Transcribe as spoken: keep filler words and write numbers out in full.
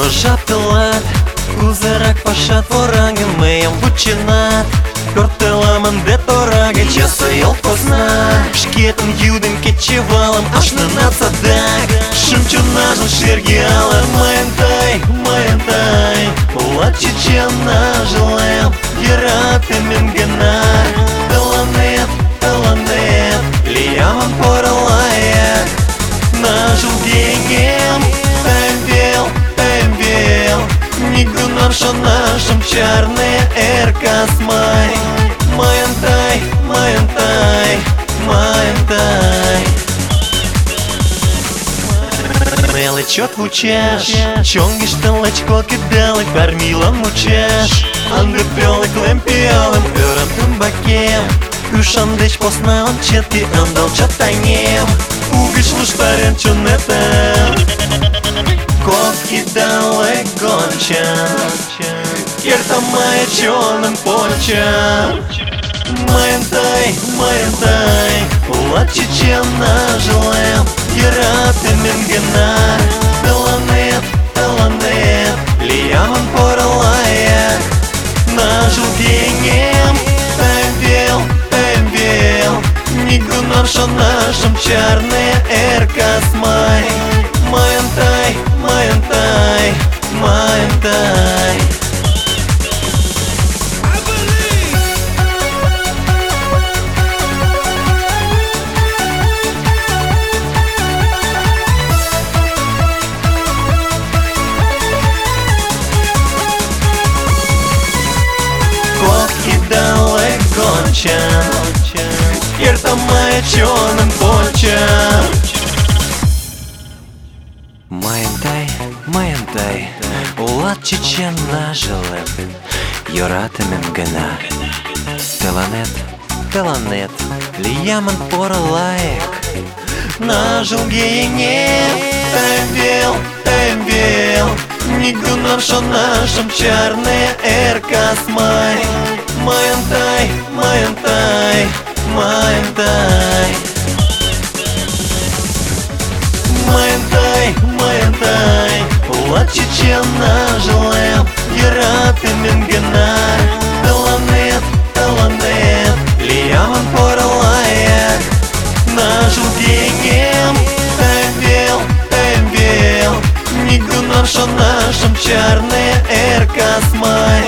Рожатылат, кузерак пашат вораги мыйым вученат. Пӧртыламын де тораге часы йол посна. Шкетын йӱдым кечывалым ашненат садак. Шӱм-чоннажым шерге ала мыйын тый, мыйын тый. Улат чечен ныжылем, йӧратымем гына. Тыланет, тыланет лиямын порылаяк. Ныжыл еҥем, тыйым вел, тыйым вел. Нигунам шонашым чарне эр кас май. Мыйын тый, мыйын тый, мыйын тый. Неле чот вучаш, чоҥгыштын лачко кыдалык бармилан мучаш. Ынде пӧлеклем пиалым ӧрын ӱмбакем. Ӱшан деч посна ончетке ӧндалчат таҥем. Угыч луштарен чонетым, кок идалык гончан. Эртам мые чоным пончан. Мыйын тый, мыйын тый, улат чечен ныжылем, йӧратымем гына. Тыланет, тыланет лиямын порылаяк. Ныжыл еҥем, тыйым вел, тыйым вел. Нигунам шонашым чарне эр кас май. Мыйын тый, мыйын тый, мыйын тый. Эртам мые чоным пончан. Мыйын тый, мыйын тый, улат чечен ныжылем, йӧратымем гына. Тыланет, тыланет лиямын порылаяк. Ныжыл еҥем, тыйым вел, тыйым вел. Нигунам шонашым чарне эр кас май. Мыйын тый, мыйын тый, мыйын тый. Мыйын тый, мыйын тый, улат чечен ныжылем, йӧратымем гына. Тыланет, тыланет лиямын порылаяк. Ныжыл еҥем, тыйым вел, тыйым вел. Нигунам шонашым чарне эр кас май.